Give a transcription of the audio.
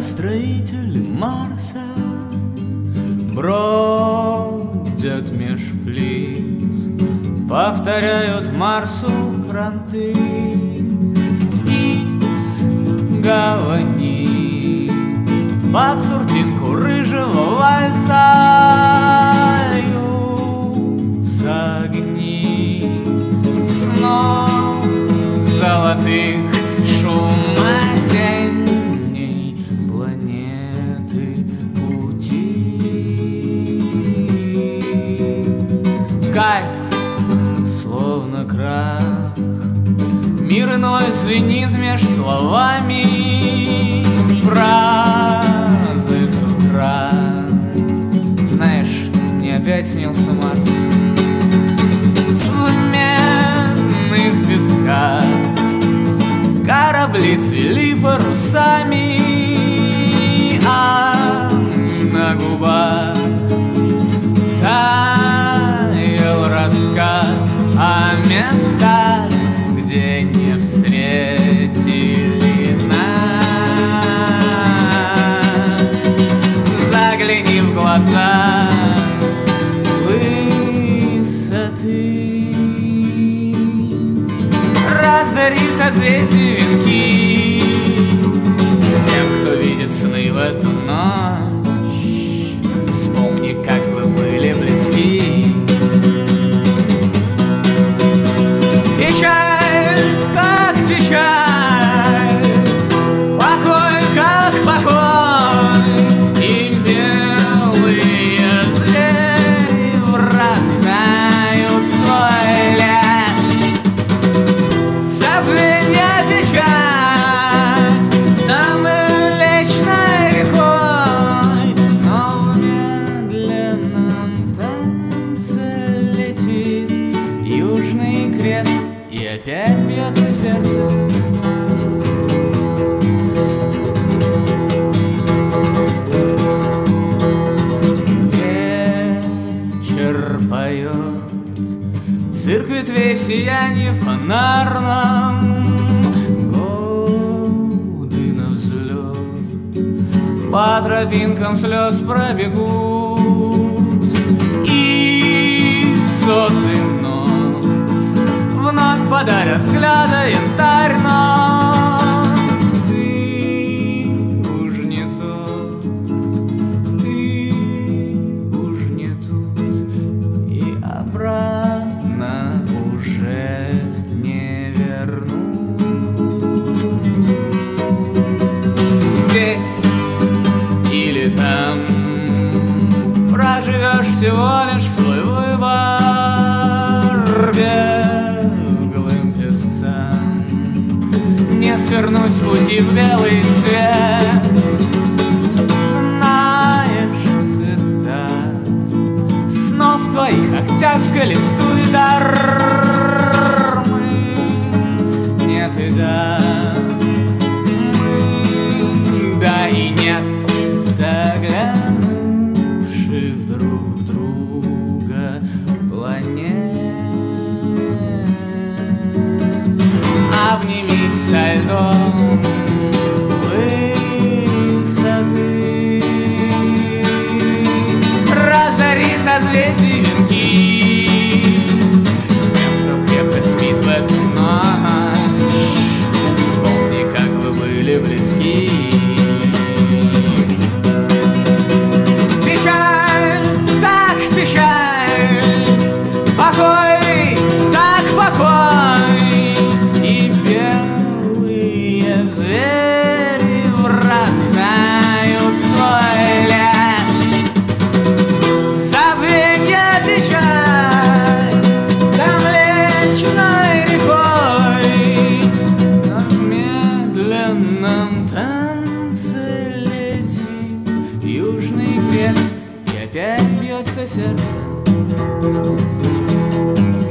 Градостроители Марса бродят меж плиц, повторяют Марсу кранты из гавани. Под суртинку рыжего вальса льются огни снов золотых, шум осенней планеты пути. Кайф, словно крах, мир иной звенит меж словами. Фразы с утра. Знаешь, мне опять снился Марс в медных песках. Корабли цвели парусами, а на губах таял рассказ о местах, где не встретили нас. Загляни в глаза высоты, раздари созвездия венки тем, кто видит сны в эту ночь. Вспомни, как вы были близки. Печаль, как печаль, покой, как покой, и белые звери врастают в свой лес. Забвенья печать за Млечной рекой, но в медленном танце летит Южный Крест, и опять бьется сердце. Вечер поет, цирк ветвей в сиянии фонарном, годы навзлет по тропинкам слез пробегут, и сотый нос вновь подарят взгляда янтарь. Но ты уж не тот, ты уж не тут, и обратно уже не вернуть. Здесь или там проживешь всего лишь свой выбор. Беглым песцам не свернуть с пути в белый свет. Знаешь цвета снов твоих, октябрьской листвы дар. Мы нет и да, мы да и нет, заглянувших друг в друга планет. Обнимись со льдом высоты, раздари созвездия венки тем, кто крепко спит в эту ночь. Вспомни, как вы были близки. Печаль, так печаль, покой, так покой, и белые звери врастают в свой лес. Забвенья печать за Млечной рекой, на медленном танце летит Южный Крест, и опять бьется сердце.